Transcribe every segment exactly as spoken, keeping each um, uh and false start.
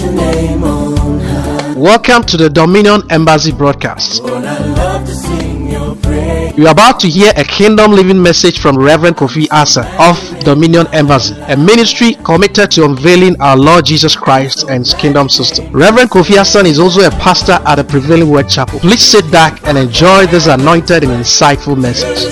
your name on high. Welcome to the Dominion Embassy broadcast. Lord, I love to sing your praise. You are about to hear a kingdom living message from Reverend Kofi Asa of Dominion Embassy, a ministry committed to unveiling our Lord Jesus Christ and His kingdom system. Reverend Kofi Asa is also a pastor at the Prevailing Word Chapel. Please sit back and enjoy this anointed and insightful message.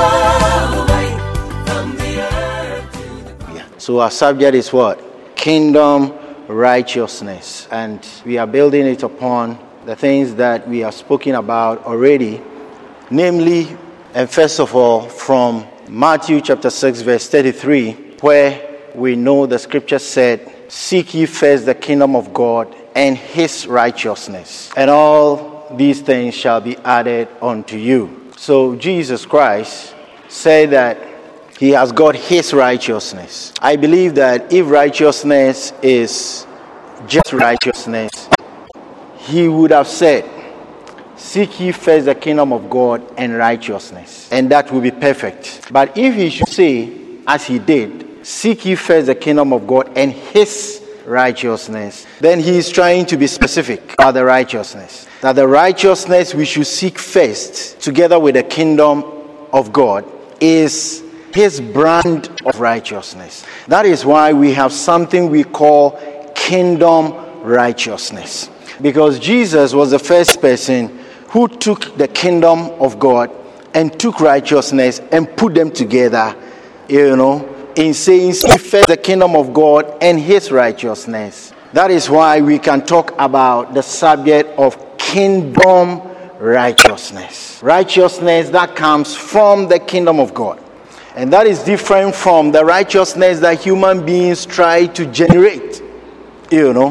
So our subject is what? Kingdom righteousness. And we are building it upon the things that we have spoken about already. Namely, and first of all, from Matthew chapter six, verse thirty-three, where we know the scripture said, "Seek ye first the kingdom of God and His righteousness, and all these things shall be added unto you." So Jesus Christ said that He has got His righteousness. I believe that if righteousness is just righteousness, He would have said, "Seek ye first the kingdom of God and righteousness," and that will be perfect. But if He should say, as He did, "Seek ye first the kingdom of God and His righteousness," then He is trying to be specific about the righteousness. That the righteousness we should seek first, together with the kingdom of God, is His brand of righteousness. That is why we have something we call kingdom righteousness. Because Jesus was the first person who took the kingdom of God and took righteousness and put them together, you know, in saying, "Seek first the kingdom of God and His righteousness." That is why we can talk about the subject of kingdom righteousness. Righteousness that comes from the kingdom of God. And that is different from the righteousness that human beings try to generate, you know.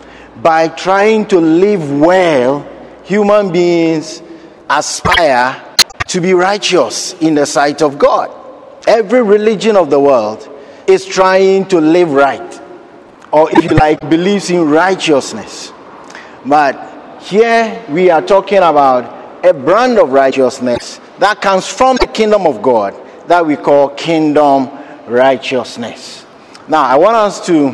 By trying to live well, human beings aspire to be righteous in the sight of God. Every religion of the world is trying to live right, or if you like, believes in righteousness. But here we are talking about a brand of righteousness that comes from the kingdom of God, that we call kingdom righteousness. Now, I want us to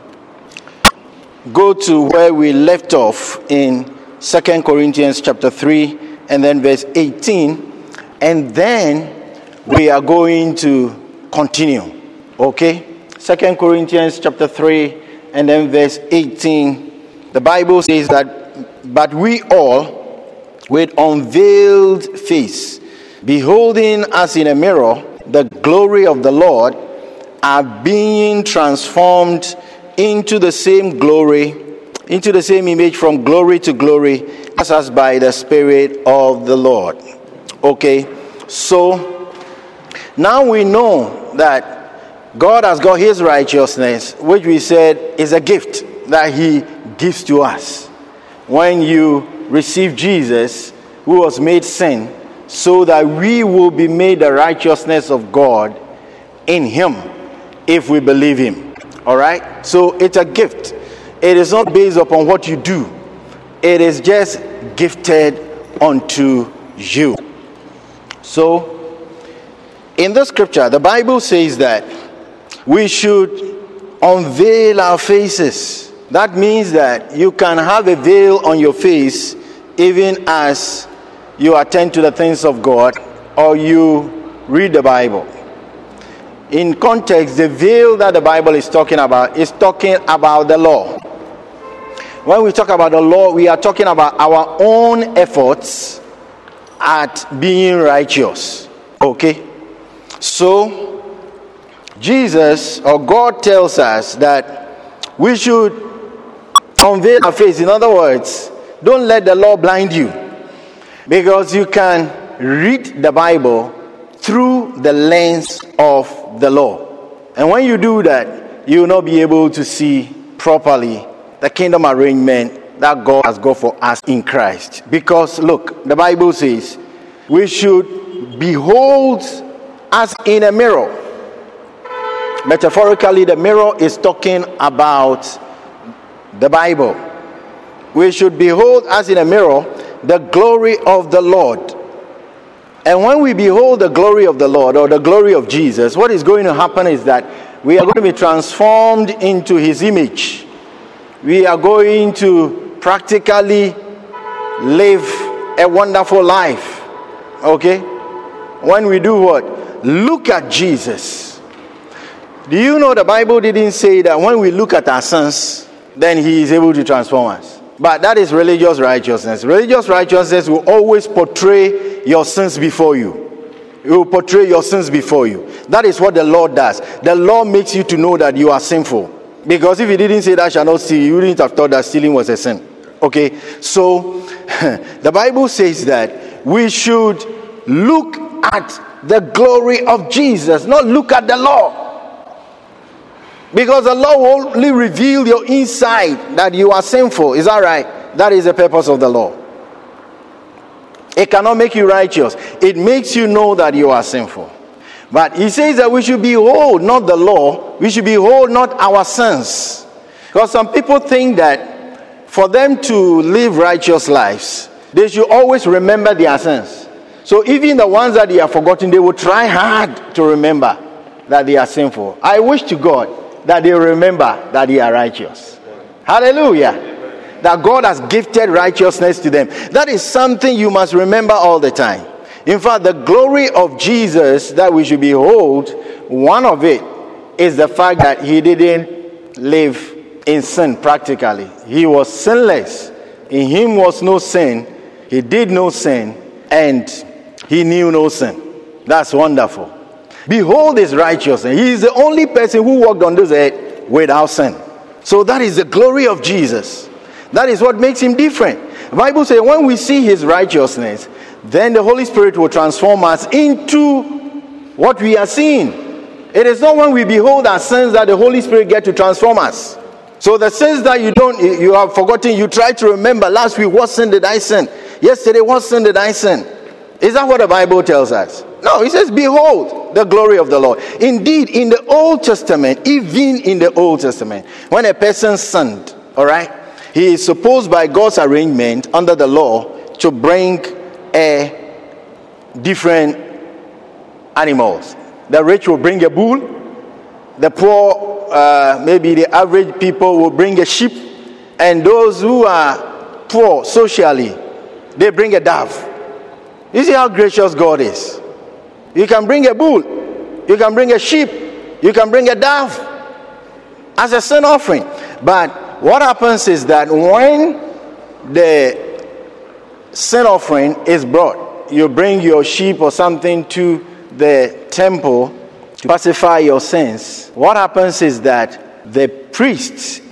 go to where we left off in Second Corinthians chapter three and then verse eighteen, and then we are going to continue. Okay? Second Corinthians chapter three and then verse eighteen. The Bible says that, "But we all, with unveiled face, beholding as in a mirror the glory of the Lord, are being transformed into the same glory, into the same image from glory to glory, as us by the Spirit of the Lord." Okay, so now we know that God has got His righteousness, which we said is a gift that He gives to us. When you receive Jesus, who was made sin, so that we will be made the righteousness of God in Him, if we believe Him. All right? So it's a gift. It is not based upon what you do. It is just gifted unto you. So, in the scripture, the Bible says that we should unveil our faces. That means that you can have a veil on your face even as you attend to the things of God or you read the Bible. In context, the veil that the Bible is talking about is talking about the law. When we talk about the law, we are talking about our own efforts at being righteous. Okay? So, Jesus or God tells us that we should unveil our face. In other words, don't let the law blind you. Because you can read the Bible through the lens of the law. And when you do that, you will not be able to see properly the kingdom arrangement that God has got for us in Christ. Because look, the Bible says we should behold as in a mirror. Metaphorically, the mirror is talking about the Bible. We should behold as in a mirror the glory of the Lord. And when we behold the glory of the Lord, or the glory of Jesus, what is going to happen is that we are going to be transformed into His image. we are going to practically live a wonderful life. Okay? When we do what? Look at Jesus. Do you know the Bible didn't say that when we look at our sins, then he is able to transform us? But that is religious righteousness. Religious righteousness will always portray your sins before you. It will portray your sins before you. That is what the law does. The law makes you to know that you are sinful. Because if he didn't say that shall not steal, you wouldn't have thought that stealing was a sin. Okay? So, the Bible says that we should look at the glory of Jesus, not look at the law. Because the law will only reveal your inside that you are sinful. Is that right? That is the purpose of the law. It cannot make you righteous. It makes you know that you are sinful. But he says that we should behold not the law. We should behold not our sins. Because some people think that for them to live righteous lives, they should always remember their sins. So even the ones that they have forgotten, they will try hard to remember that they are sinful. I wish to God that they remember that they are righteous. Hallelujah. That God has gifted righteousness to them. That is something you must remember all the time. In fact, the glory of Jesus that we should behold, one of it is the fact that he didn't live in sin practically. He was sinless. In him was no sin. He did no sin. And he knew no sin. That's wonderful. Behold his righteousness. He is the only person who walked on this earth without sin. So that is the glory of Jesus. That is what makes him different. The Bible says when we see his righteousness, then the Holy Spirit will transform us into what we are seeing. It is not when we behold our sins that the Holy Spirit gets to transform us. So the sins that you don't, you have forgotten, you try to remember. Last week, what sin did I sin? Yesterday, what sin did I sin? Is that what the Bible tells us? No, it says, behold the glory of the Lord. Indeed, in the Old Testament, even in the Old Testament, when a person sinned, all right, he is supposed by God's arrangement under the law to bring a different animals. The rich will bring a bull. The poor, uh, maybe the average people will bring a sheep. And those who are poor socially, they bring a dove. You see how gracious God is. You can bring a bull. You can bring a sheep. You can bring a dove as a sin offering. But what happens is that when the sin offering is brought, you bring your sheep or something to the temple to pacify your sins. What happens is that the priest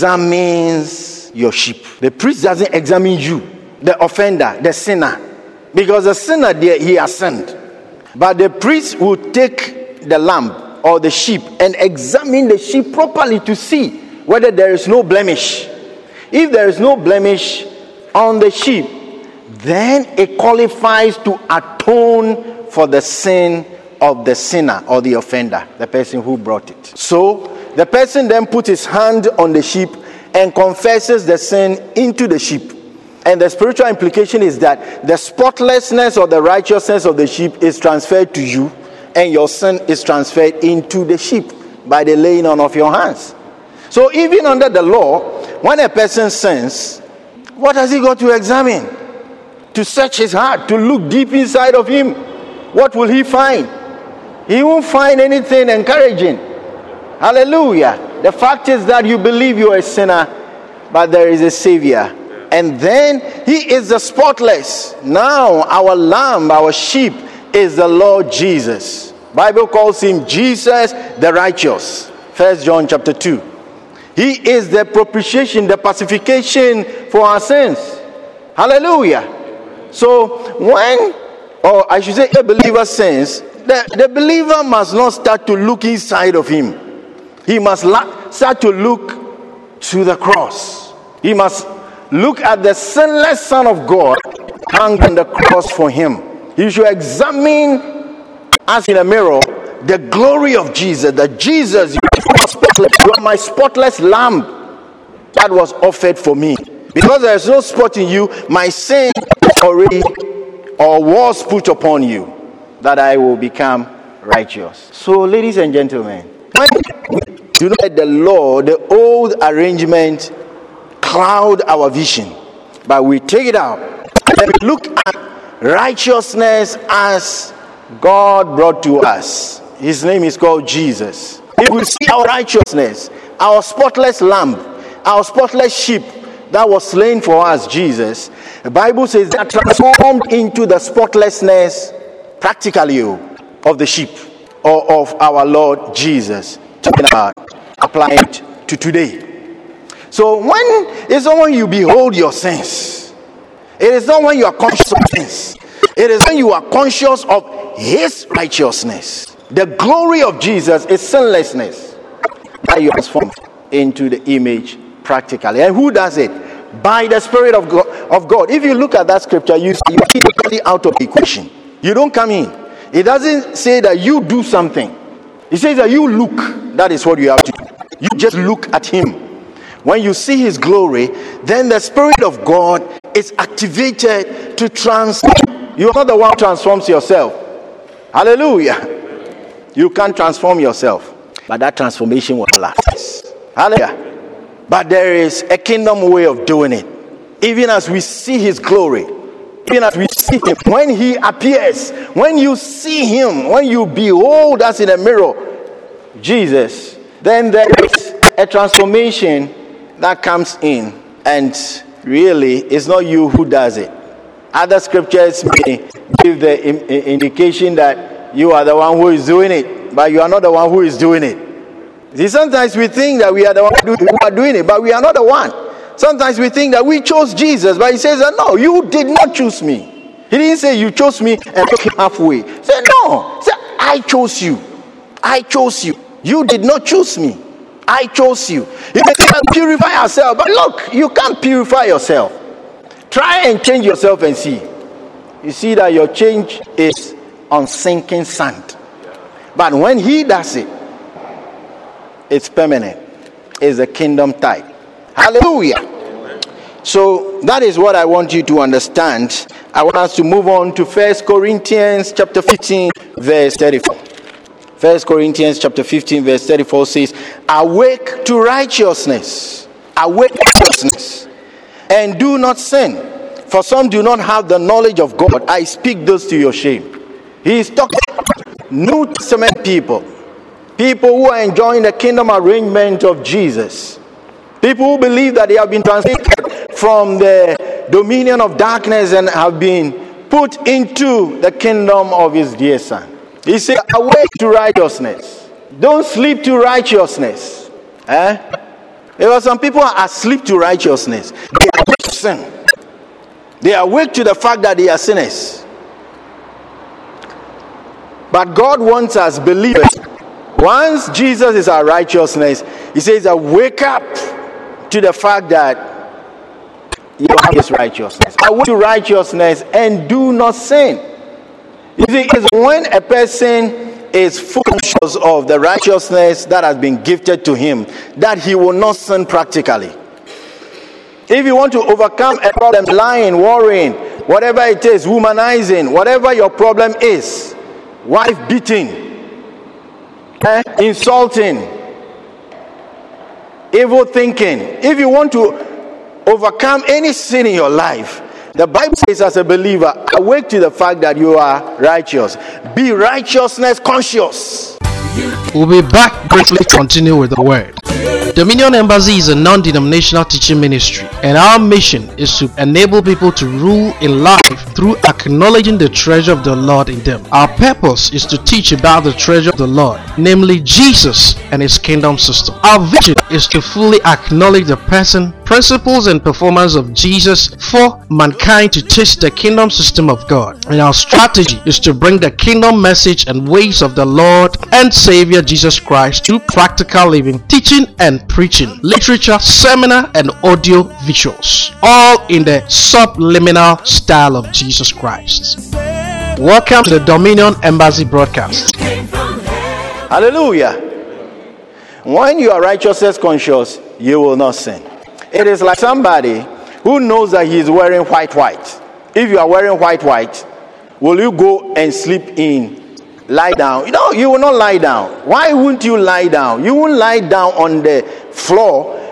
examines your sheep. The priest doesn't examine you, the offender, the sinner. Because the sinner, he has sinned. But the priest will take the lamb or the sheep and examine the sheep properly to see whether there is no blemish. If there is no blemish on the sheep, then it qualifies to atone for the sin of the sinner or the offender, the person who brought it. So the person then puts his hand on the sheep and confesses the sin into the sheep. And the spiritual implication is that the spotlessness or the righteousness of the sheep is transferred to you, and your sin is transferred into the sheep by the laying on of your hands. So even under the law, when a person sins, what has he got to examine? To search his heart, to look deep inside of him. What will he find? He won't find anything encouraging. Hallelujah. The fact is that you believe you are a sinner, but there is a Savior. And then he is the spotless. Now our lamb, our sheep, is the Lord Jesus. Bible calls him Jesus the righteous. First John chapter two. He is the propitiation, the pacification for our sins. Hallelujah. So when, or I should say a believer sins, the, the believer must not start to look inside of him. He must la- start to look to the cross. He must look at the sinless Son of God hung on the cross for him. He should examine as in a mirror the glory of Jesus. That Jesus, you are spotless. You are my spotless lamb that was offered for me. Because there is no spot in you, my sin already or was put upon you, that I will become righteous. So, ladies and gentlemen, when we do not let the law, the old arrangement cloud our vision, but we take it out and we look at righteousness as God brought to us. His name is called Jesus. If we see our righteousness, our spotless lamb, our spotless sheep that was slain for us, Jesus, the Bible says that transformed into the spotlessness practically of the sheep or of our Lord Jesus. Talking about applying it to today. So when it's not when you behold your sins, it is not when you are conscious of sins, it is when you are conscious of His righteousness. The glory of Jesus is sinlessness that you transform into the image practically. And who does it? By the Spirit of God. Of God. If you look at that scripture, you see you out of the equation. You don't come in. It doesn't say that you do something. It says that you look. That is what you have to do. You just look at Him. When you see His glory, then the Spirit of God is activated to transform. You are not the one who transforms yourself. Hallelujah. You can't transform yourself. But that transformation will last. Hallelujah. But there is a kingdom way of doing it. Even as we see His glory, even as we see Him, when He appears, when you see Him, when you behold us in a mirror, Jesus, then there is a transformation that comes in, and really it's not you who does it. Other scriptures may give the im- indication that you are the one who is doing it, but you are not the one who is doing it. See, sometimes we think that we are the one who are doing it, but we are not the one. Sometimes we think that we chose Jesus, but He says that no, you did not choose me. He didn't say you chose me and took Him halfway. He said no, he said I chose you. I chose you. You did not choose me. I chose you. You may say, purify yourself, but look, you can't purify yourself. Try and change yourself and see. You see that your change is on sinking sand. But when He does it, it's permanent. It's a kingdom type. Hallelujah. So that is what I want you to understand. I want us to move on to First Corinthians chapter fifteen, verse thirty-four. First Corinthians chapter fifteen, verse thirty-four says, awake to righteousness. Awake to righteousness. And do not sin. For some do not have the knowledge of God. I speak those to your shame. He is talking about New Testament people. People who are enjoying the kingdom arrangement of Jesus. People who believe that they have been translated from the dominion of darkness and have been put into the kingdom of His dear Son. He said, awake to righteousness. Don't sleep to righteousness. Eh? Because some people are asleep to righteousness. They are awake to sin. They are awake to the fact that they are sinners. But God wants us believers. Once Jesus is our righteousness, He says that wake up to the fact that you have His righteousness. Awake to righteousness and do not sin. You see, it's when a person is fully conscious of the righteousness that has been gifted to him that he will not sin practically. If you want to overcome a problem, lying, worrying, whatever it is, womanizing, whatever your problem is, wife beating, eh, insulting, evil thinking, if you want to overcome any sin in your life, the Bible says as a believer, awake to the fact that you are righteous. Be righteousness conscious. We'll be back briefly to continue with the word. Dominion Embassy is a non-denominational teaching ministry, and our mission is to enable people to rule in life through acknowledging the treasure of the Lord in them. Our purpose is to teach about the treasure of the Lord, namely Jesus and His kingdom system. Our vision is to fully acknowledge the person, principles, and performance of Jesus for mankind to taste the kingdom system of God. And our strategy is to bring the kingdom message and ways of the Lord and Savior Jesus Christ to practical living, teaching and preaching, literature, seminar, and audio visuals, all in the subliminal style of Jesus Christ. Welcome to the Dominion Embassy broadcast. Hallelujah. When you are righteousness conscious, you will not sin. It is like somebody who knows that he is wearing white white. If you are wearing white white, will you go and sleep in? Lie down? No, you will not lie down. Why wouldn't you lie down? You won't lie down on the floor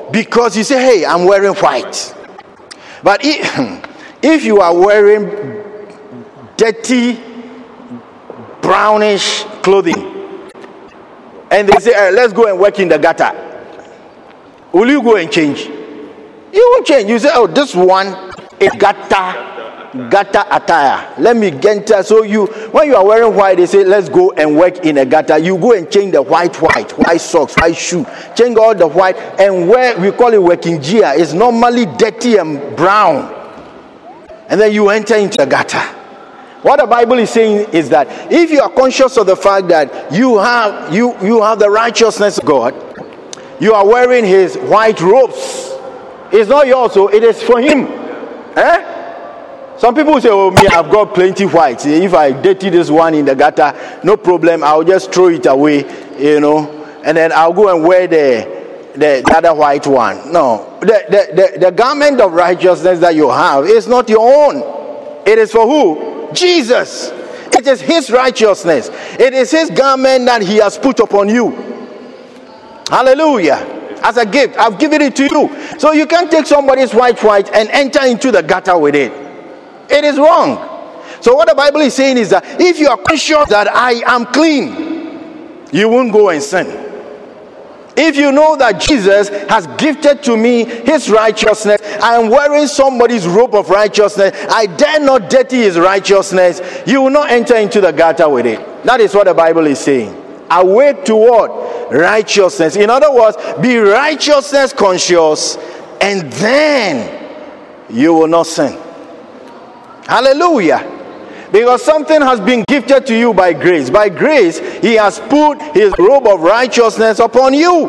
because you say, hey, I'm wearing white. But if, if you are wearing dirty, brownish clothing, and they say, hey, let's go and work in the gutter, will you go and change? You won't change. You say, oh, this one is gutter. Gutter attire. Let me get it. So you, when you are wearing white, they say, let's go and work in a gutter. You go and change the white, white, white socks, white shoe, change all the white, and where we call it working gear. It's normally dirty and brown. And then you enter into the gutter. What the Bible is saying is that if you are conscious of the fact that you have you you have the righteousness of God, you are wearing his white robes. It's not yours, so it is for him. Eh? Some people say, oh, me, I've got plenty white. If I dirty this one in the gutter, no problem. I'll just throw it away, you know, and then I'll go and wear the, the, the other white one. No. The, the, the, the garment of righteousness that you have is not your own. It is for who? Jesus. It is his righteousness. It is his garment that he has put upon you. Hallelujah. As a gift. I've given it to you. So you can't take somebody's white white and enter into the gutter with it. It is wrong. So what the Bible is saying is that if you are conscious that I am clean, you won't go and sin. If you know that Jesus has gifted to me his righteousness, I am wearing somebody's robe of righteousness, I dare not dirty his righteousness, you will not enter into the gutter with it. That is what the Bible is saying. Awake toward righteousness. In other words, be righteousness conscious, and then you will not sin. Hallelujah. Because something has been gifted to you by grace. By grace, he has put his robe of righteousness upon you.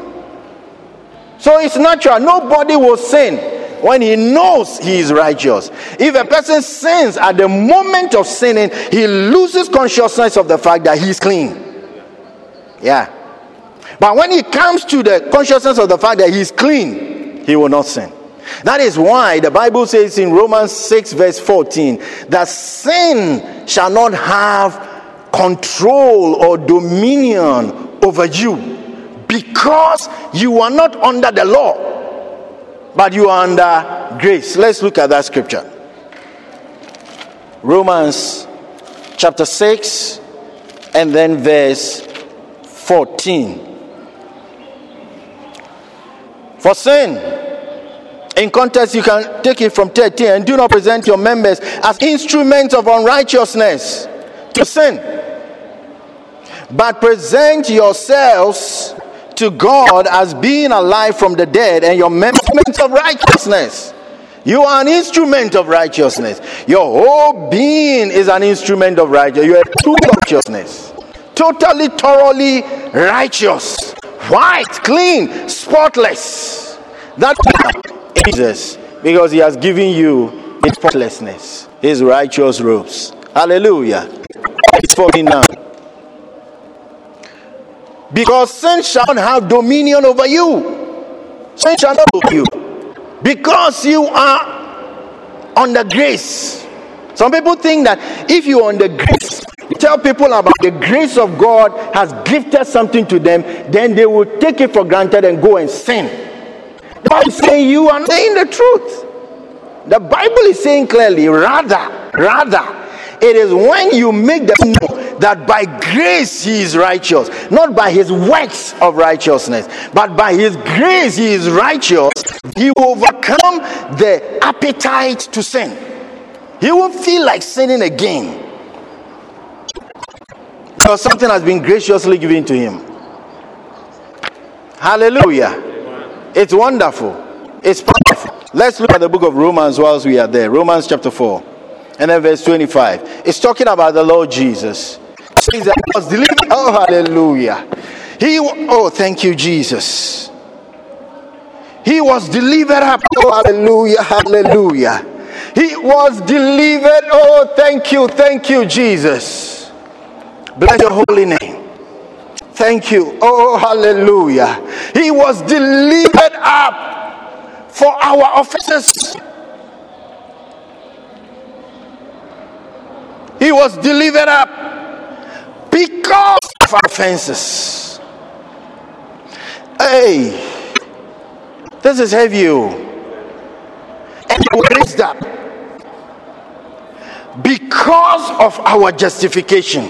So it's natural. Nobody will sin when he knows he is righteous. If a person sins at the moment of sinning, he loses consciousness of the fact that he is clean. Yeah. But when he comes to the consciousness of the fact that he is clean, he will not sin. That is why the Bible says in Romans six verse fourteen that sin shall not have control or dominion over you, because you are not under the law, but you are under grace. Let's look at that scripture. Romans chapter six and then verse fourteen. For sin, in context, you can take it from thirteen, and do not present your members as instruments of unrighteousness to sin, but present yourselves to God as being alive from the dead, and your members of righteousness. You are an instrument of righteousness. Your whole being is an instrument of righteousness. You are true righteousness. Totally, thoroughly righteous. White, clean, spotless. That's Jesus, because he has given you his spotlessness, his righteous robes. Hallelujah. It's fourteen now. Because sin shall not have dominion over you. Sin shall not over you. Because you are under grace. Some people think that if you are under grace, you tell people about the grace of God has gifted something to them, then they will take it for granted and go and sin. The Bible is saying you are saying the truth. The Bible is saying clearly, rather, rather, it is when you make them know that by grace he is righteous, not by his works of righteousness, but by his grace he is righteous, he will overcome the appetite to sin. He won't feel like sinning again, because something has been graciously given to him. Hallelujah. It's wonderful. It's powerful. Let's look at the book of Romans whilst we are there. Romans chapter four and then verse twenty-five. It's talking about the Lord Jesus. It says that he was delivered. Oh, hallelujah. He, oh, thank you, Jesus. He was delivered up. Oh, hallelujah, hallelujah. He was delivered. Oh, thank you, thank you, Jesus. Bless your holy name. Thank you. Oh, hallelujah. He was delivered up for our offenses. He was delivered up because of our offenses. Hey, This is heavy. Oh. And he was raised up because of our justification.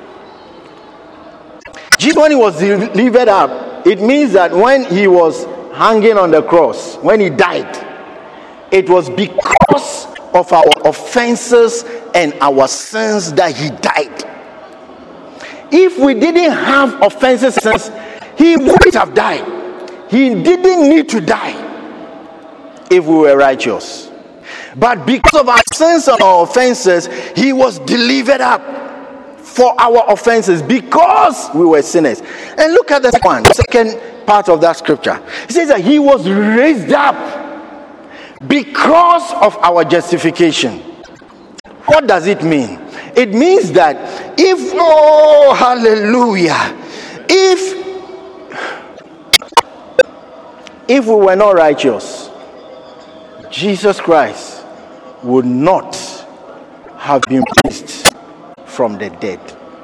Jesus, when he was delivered up, it means that when he was hanging on the cross, when he died, it was because of our offenses and our sins that he died. If we didn't have offenses and sins, he wouldn't have died. He didn't need to die if we were righteous. But because of our sins and our offenses, he was delivered up for our offenses because we were sinners. And look at the one, the second part of that scripture. It says that he was raised up because of our justification. What does it mean? It means that if, oh, hallelujah, if if we were not righteous, Jesus Christ would not have been raised from the dead.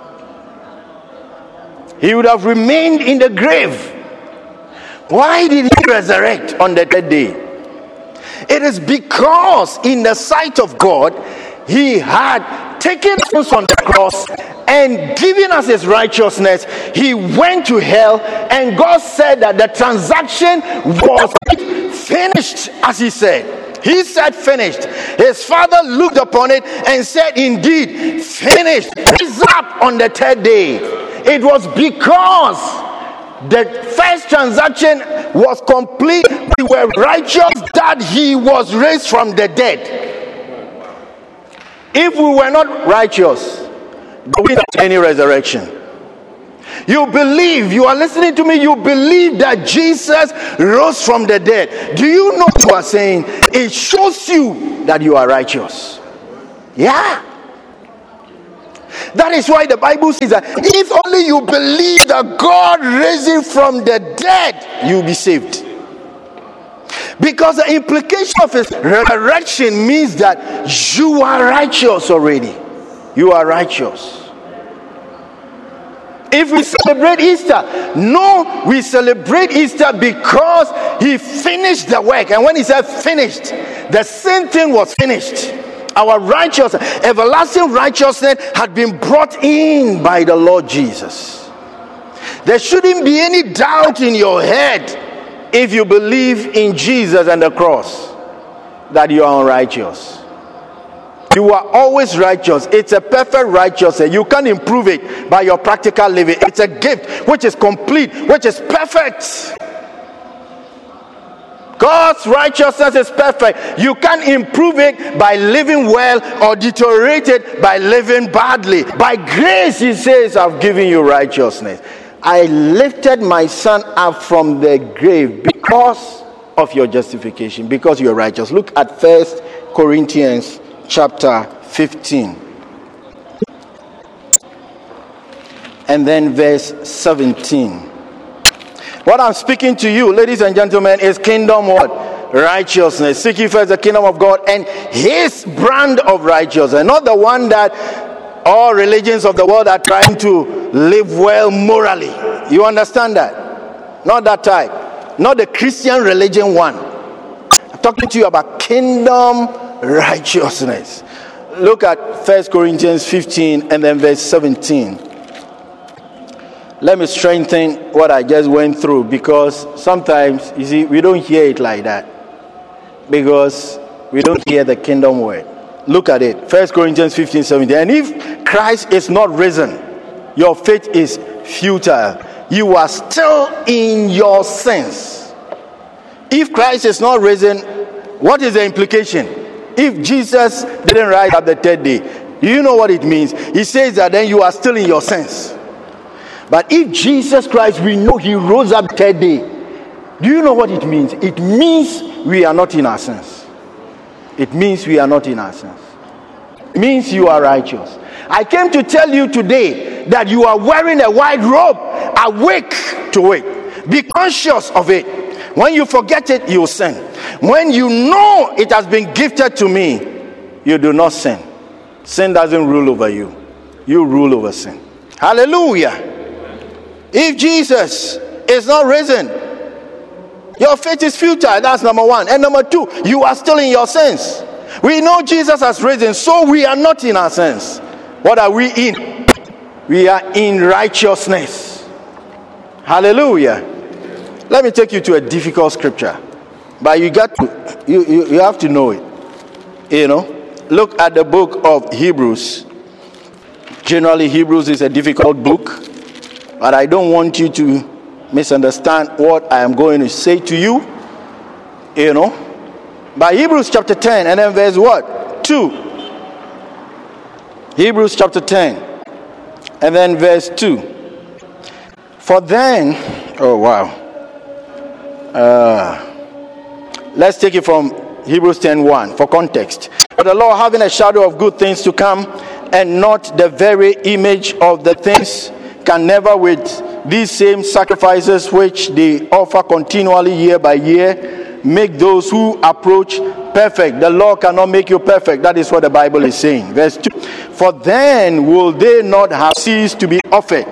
He would have remained in the grave. Why did he resurrect on the third day? It is because in the sight of God, he had taken us on the cross and given us his righteousness. He went to hell, and God said that the transaction was finished, as he said. He said finished. His father looked upon it and said, indeed, finished. Rise up on the third day. It was because the first transaction was complete. We were righteous that he was raised from the dead. If we were not righteous, there will not be any resurrection. You believe, you are listening to me, you believe that Jesus rose from the dead. Do you know what you are saying? It shows you that you are righteous. Yeah. That is why the Bible says that if only you believe that God raised him from the dead, you'll be saved. Because the implication of his resurrection means that you are righteous already. You are righteous. If we celebrate Easter, no, we celebrate Easter because he finished the work. And when he said finished, the same thing was finished. Our righteousness, everlasting righteousness, had been brought in by the Lord Jesus. There shouldn't be any doubt in your head, if you believe in Jesus and the cross, that you are unrighteous. You are always righteous. It's a perfect righteousness. You can't improve it by your practical living. It's a gift which is complete, which is perfect. God's righteousness is perfect. You can't improve it by living well or deteriorate it by living badly. By grace, he says, I've given you righteousness. I lifted my son up from the grave because of your justification, because you're righteous. Look at First Corinthians chapter fifteen. And then verse seventeen. What I'm speaking to you, ladies and gentlemen, is kingdom what? Righteousness. Seek ye first the kingdom of God and his brand of righteousness. Not the one that all religions of the world are trying to live well morally. You understand that? Not that type. Not the Christian religion one. I'm talking to you about kingdom righteousness. Look at First Corinthians fifteen and then verse seventeen. Let me strengthen what I just went through, because sometimes, you see, we don't hear it like that. Because we don't hear the kingdom word. Look at it. First Corinthians fifteen, seventeen. And if Christ is not risen, your faith is futile. You are still in your sins. If Christ is not risen, what is the implication? If Jesus didn't rise up the third day, do you know what it means? He says that then you are still in your sins. But if Jesus Christ, we know he rose up the third day, do you know what it means? It means we are not in our sins. It means we are not in our sins. It means you are righteous. I came to tell you today that you are wearing a white robe. Awake to it. Be conscious of it. When you forget it, you sin. When you know it has been gifted to me, you do not sin. Sin doesn't rule over you. You rule over sin. Hallelujah. If Jesus is not risen, Your faith is futile. That's number one. And number two, you are still in your sins. We know Jesus has risen, so we are not in our sins. What are we in? We are in righteousness. Hallelujah. Let me take you to a difficult scripture, but you got to, you, you, you have to know it. You know, look at the book of Hebrews. Generally, Hebrews is a difficult book, but I don't want you to misunderstand what I am going to say to you. You know, by Hebrews chapter ten and then verse what? two. Hebrews chapter ten and then verse two. For then, oh wow. Uh, let's take it from Hebrews ten one for context. For the law, having a shadow of good things to come, and not the very image of the things, can never with these same sacrifices which they offer continually year by year make those who approach perfect. The law cannot make you perfect. That is what the Bible is saying. Verse two. For then will they not have ceased to be offered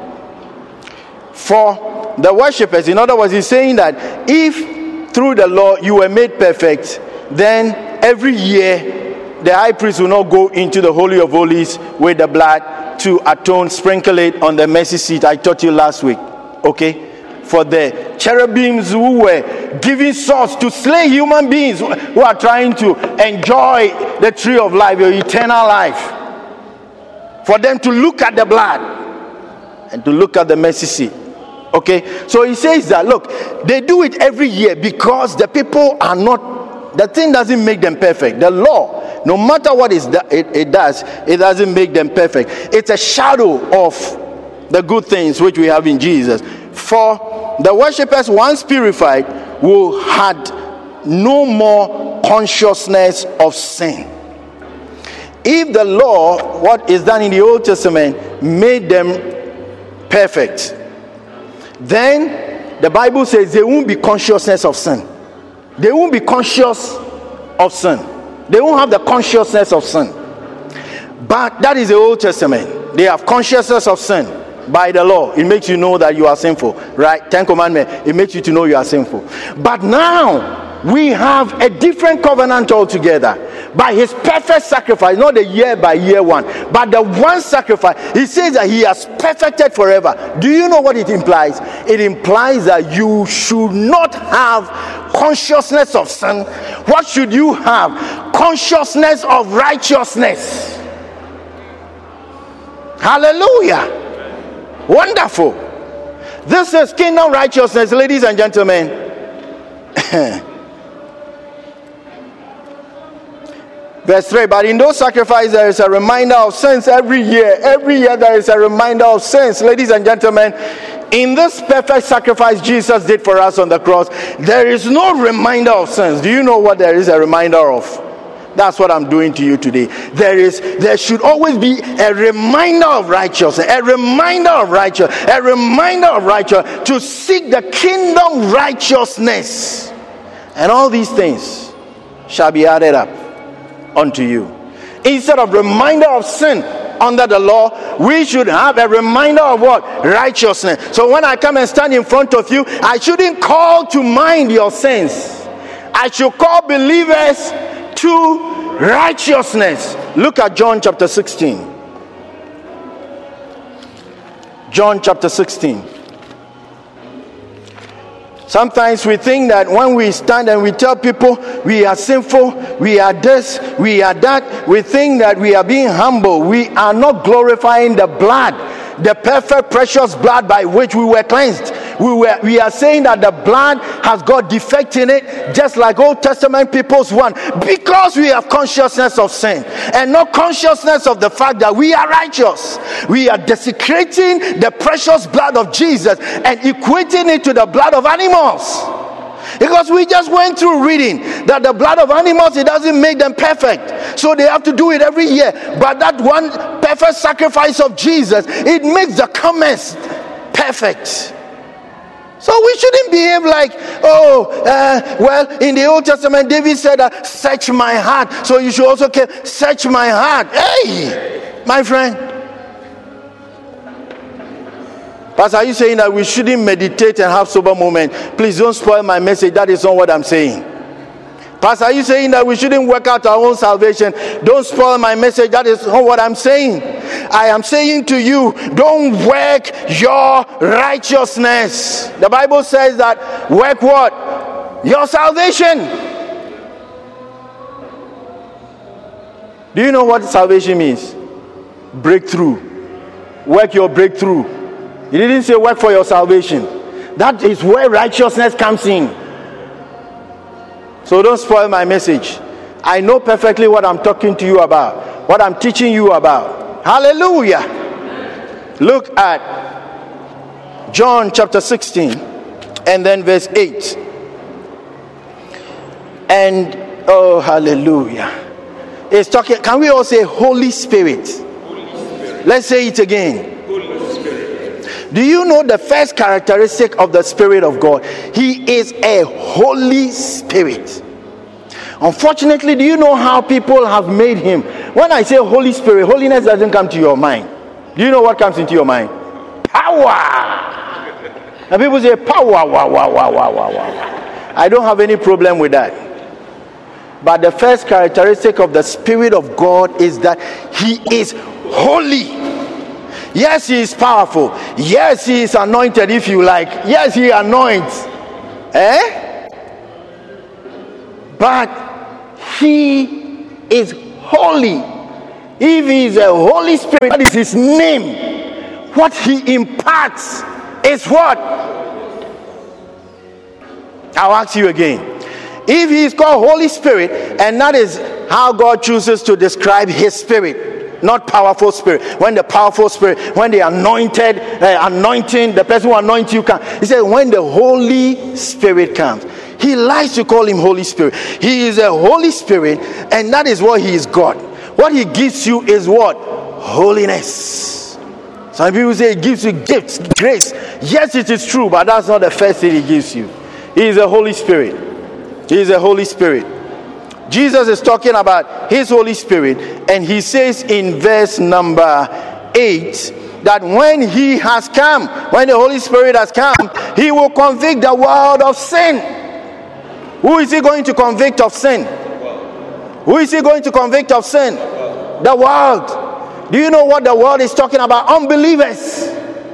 for the worshippers. In other words, he's saying that if through the law you were made perfect, then every year the high priest will not go into the Holy of Holies with the blood to atone, sprinkle it on the mercy seat. I taught you last week. Okay? For the cherubims who were giving swords to slay human beings who are trying to enjoy the tree of life, your eternal life. For them to look at the blood and to look at the mercy seat. Okay? So he says that, look, they do it every year because the people are not, the thing doesn't make them perfect. The law, no matter what it, it does, it doesn't make them perfect. It's a shadow of the good things which we have in Jesus. For the worshippers, once purified, will had no more consciousness of sin. If the law, what is done in the Old Testament, made them perfect, then the Bible says there won't be consciousness of sin. They won't be conscious of sin. They won't have the consciousness of sin. But that is the Old Testament. They have consciousness of sin. By the law, it makes you know that you are sinful, right? Ten Commandments, it makes you to know you are sinful. But now we have a different covenant altogether. By his perfect sacrifice, not the year by year one, but the one sacrifice. He says that he has perfected forever. Do you know what it implies? It implies that you should not have consciousness of sin. What should you have? Consciousness of righteousness. Hallelujah. Wonderful. This is kingdom righteousness, ladies and gentlemen. Verse three. But in those sacrifices there is a reminder of sins every year. Every year there is a reminder of sins, ladies and gentlemen. In this perfect sacrifice Jesus did for us on the cross, there is no reminder of sins. Do you know what there is a reminder of? That's what I'm doing to you today. There is, there should always be a reminder of righteousness, a reminder of righteousness, a reminder of righteousness, to seek the kingdom righteousness. And all these things shall be added up unto you. Instead of reminder of sin under the law, we should have a reminder of what? Righteousness. So when I come and stand in front of you, I shouldn't call to mind your sins. I should call believers to righteousness. Look at John chapter sixteen. John chapter sixteen. Sometimes we think that when we stand and we tell people we are sinful, we are this, we are that, we think that we are being humble. We are not glorifying the blood, the perfect precious blood by which we were cleansed. We were we are saying that the blood has got defect in it, just like Old Testament people's one, because we have consciousness of sin and not consciousness of the fact that we are righteous. We are desecrating the precious blood of Jesus and equating it to the blood of animals. Because we just went through reading that the blood of animals, it doesn't make them perfect. So they have to do it every year. But that one perfect sacrifice of Jesus, it makes the comers perfect. So we shouldn't behave like, oh, uh, well, in the Old Testament, David said, uh, search my heart. So you should also keep, search my heart. Hey, my friend. Pastor, are you saying that we shouldn't meditate and have sober moment? Please don't spoil my message. That is not what I'm saying. Pastor, are you saying that we shouldn't work out our own salvation? Don't spoil my message. That is not what I'm saying. I am saying to you, don't work your righteousness. The Bible says that work what? Your salvation. Do you know what salvation means? Breakthrough. Work your breakthrough. He didn't say work for your salvation. That is where righteousness comes in. So don't spoil my message. I know perfectly what I'm talking to you about, what I'm teaching you about. Hallelujah. Look at John chapter sixteen and then verse eight. And oh, hallelujah. It's talking, can we all say Holy Spirit? Holy Spirit. Let's say it again. Holy Spirit. Do you know the first characteristic of the Spirit of God? He is a Holy Spirit. Unfortunately, do you know how people have made him? When I say Holy Spirit, holiness doesn't come to your mind. Do you know what comes into your mind? Power. And people say power. Wow, wow, wow, wow, wow, wow. I don't have any problem with that. But the first characteristic of the Spirit of God is that he is holy. Yes, he is powerful. Yes, he is anointed, if you like. Yes, he anoints. Eh? But he is holy. If he is a Holy Spirit, that is his name. What he imparts is what? I'll ask you again. If he is called Holy Spirit, and that is how God chooses to describe his spirit, not powerful spirit. When the powerful spirit, when the anointed, uh, anointing, the person who anoints you comes. He said, when the Holy Spirit comes. He likes to call him Holy Spirit. He is a Holy Spirit, and that is what he is God. What he gives you is what? Holiness. Some people say he gives you gifts, grace. Yes, it is true, but that's not the first thing he gives you. He is a Holy Spirit. He is a Holy Spirit. Jesus is talking about his Holy Spirit, and he says in verse number eight that when he has come, when the Holy Spirit has come, he will convict the world of sin. Who is he going to convict of sin? Who is he going to convict of sin? The world. Do you know what the world is talking about? Unbelievers.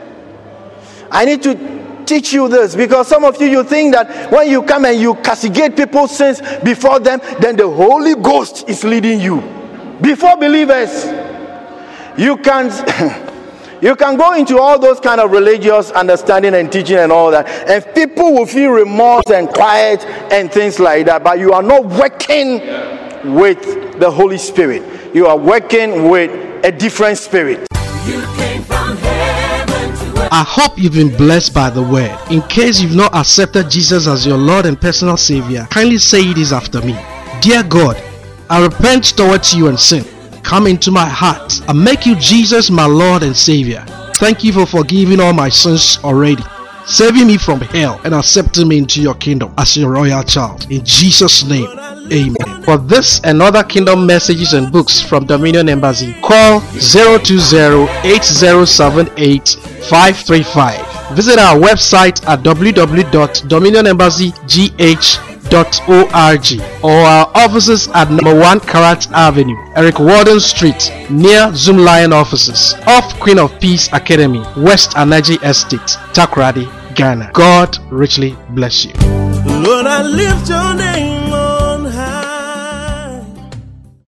I need to teach you this, because some of you, you think that when you come and you castigate people's sins before them, then the Holy Ghost is leading you. Before believers, you can you can go into all those kind of religious understanding and teaching and all that, and people will feel remorse and quiet and things like that, but you are not working with the Holy Spirit. You are working with a different spirit. You came from heaven to earth. I hope you've been blessed by the word. In case you've not accepted Jesus as your Lord and personal Savior, kindly say this after me. Dear God, I repent towards you and sin. Come into my heart and make you Jesus my Lord and Savior. Thank you for forgiving all my sins already, saving me from hell and accepting me into your kingdom as your royal child. In Jesus' name, amen. For this and other kingdom messages and books from Dominion Embassy, call zero two zero, eight zero seven eight, five three five. Visit our website at w w w dot dominion embassy g h dot org or our offices at number one Karat Avenue, Eric Warden Street, near Zoom Lion offices, off Queen of Peace Academy, West Anaji Estate, Takoradi, Ghana. God richly bless you. Lord, I lift your name.